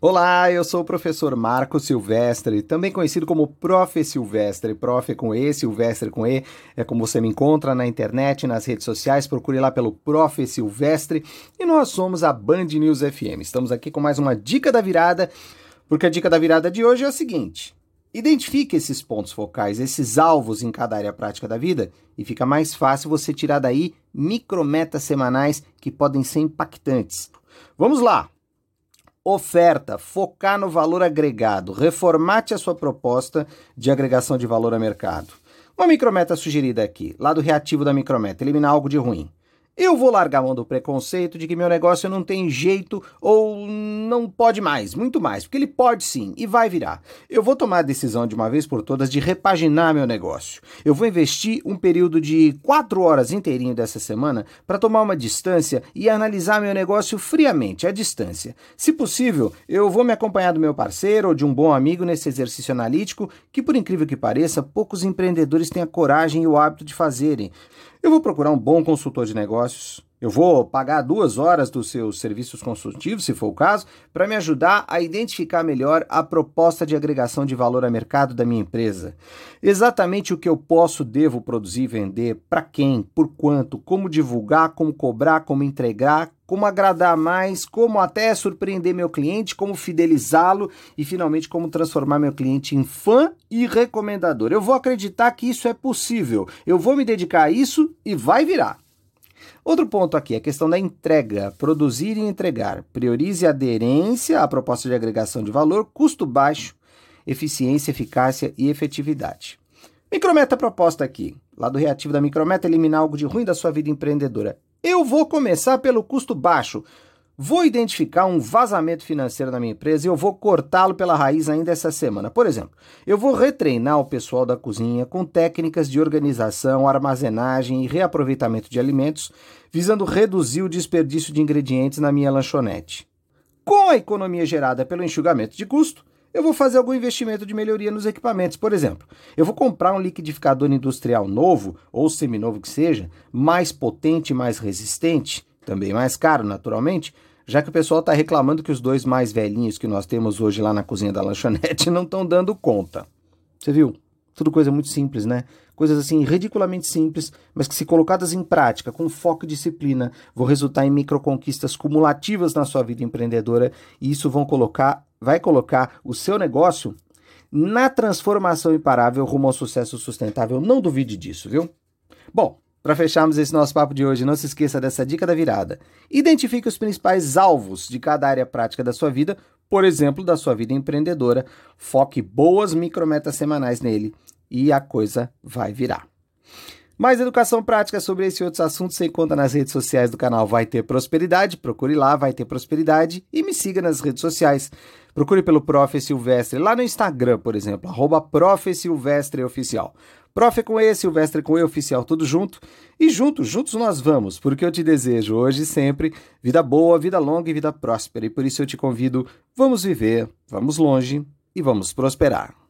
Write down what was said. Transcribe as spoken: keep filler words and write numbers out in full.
Olá, eu sou o professor Marco Silvestre, também conhecido como Prof. Silvestre. Prof com E, Silvestre com E, é como você me encontra na internet, nas redes sociais, procure lá pelo Prof. Silvestre e nós somos a Band News F M. Estamos aqui com mais uma Dica da Virada, porque a Dica da Virada de hoje é a seguinte: identifique esses pontos focais, esses alvos em cada área prática da vida e fica mais fácil você tirar daí micrometas semanais que podem ser impactantes. Vamos lá! Oferta, focar no valor agregado, reformate a sua proposta de agregação de valor ao mercado. Uma micrometa sugerida aqui, lado reativo da micrometa, eliminar algo de ruim. Eu vou largar a mão do preconceito de que meu negócio não tem jeito ou não pode mais, muito mais, porque ele pode sim e vai virar. Eu vou tomar a decisão de uma vez por todas de repaginar meu negócio. Eu vou investir um período de quatro horas inteirinho dessa semana para tomar uma distância e analisar meu negócio friamente, à distância. Se possível, eu vou me acompanhar do meu parceiro ou de um bom amigo nesse exercício analítico que, por incrível que pareça, poucos empreendedores têm a coragem e o hábito de fazerem. Eu vou procurar um bom consultor de negócios, eu vou pagar duas horas dos seus serviços consultivos, se for o caso, para me ajudar a identificar melhor a proposta de agregação de valor a mercado da minha empresa. Exatamente o que eu posso, devo produzir e vender, para quem, por quanto, como divulgar, como cobrar, como entregar, como agradar mais, como até surpreender meu cliente, como fidelizá-lo e, finalmente, como transformar meu cliente em fã e recomendador. Eu vou acreditar que isso é possível, eu vou me dedicar a isso e vai virar. Outro ponto aqui é a questão da entrega, produzir e entregar. Priorize a aderência à proposta de agregação de valor, custo baixo, eficiência, eficácia e efetividade. Micrometa proposta aqui, lado reativo da micrometa, eliminar algo de ruim da sua vida empreendedora. Eu vou começar pelo custo baixo. Vou identificar um vazamento financeiro na minha empresa e eu vou cortá-lo pela raiz ainda essa semana. Por exemplo, eu vou retreinar o pessoal da cozinha com técnicas de organização, armazenagem e reaproveitamento de alimentos, visando reduzir o desperdício de ingredientes na minha lanchonete. Com a economia gerada pelo enxugamento de custo, eu vou fazer algum investimento de melhoria nos equipamentos. Por exemplo, eu vou comprar um liquidificador industrial novo, ou seminovo que seja, mais potente e mais resistente, também mais caro, naturalmente, já que o pessoal está reclamando que os dois mais velhinhos que nós temos hoje lá na cozinha da lanchonete não estão dando conta. Você viu? Tudo coisa muito simples, né? Coisas assim ridiculamente simples, mas que se colocadas em prática, com foco e disciplina, vão resultar em microconquistas cumulativas na sua vida empreendedora e isso vão colocar, vai colocar o seu negócio na transformação imparável rumo ao sucesso sustentável. Não duvide disso, viu? Bom, para fecharmos esse nosso papo de hoje, não se esqueça dessa dica da virada. Identifique os principais alvos de cada área prática da sua vida, por exemplo, da sua vida empreendedora. Foque boas micrometas semanais nele e a coisa vai virar. Mais educação prática sobre esse e outros assuntos você encontra nas redes sociais do canal Vai Ter Prosperidade. Procure lá, Vai Ter Prosperidade e me siga nas redes sociais. Procure pelo Prof. Silvestre lá no Instagram, por exemplo, arroba Prof. Silvestre Oficial. Prof com E, Silvestre com E Oficial, tudo junto. E juntos, juntos nós vamos, porque eu te desejo hoje e sempre vida boa, vida longa e vida próspera. E por isso eu te convido, vamos viver, vamos longe e vamos prosperar.